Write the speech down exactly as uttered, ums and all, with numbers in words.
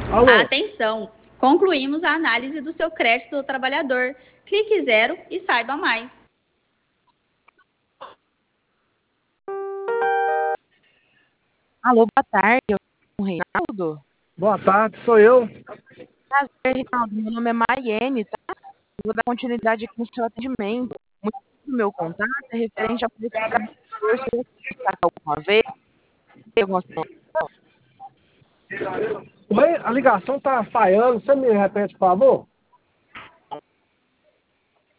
Alô? Atenção! Concluímos a análise do seu crédito do trabalhador. Clique zero e saiba mais. Alô, boa tarde. Eu sou o Reinaldo. Boa tarde, sou eu. Prazer, Reinaldo. Meu nome é Maiene, tá? Eu vou dar continuidade aqui no seu atendimento. Muito do meu contato é referente ao preço do trabalhador. Se você destacar alguma vez, tem alguma situação? Oi, a ligação tá falhando. Você me repete, por favor?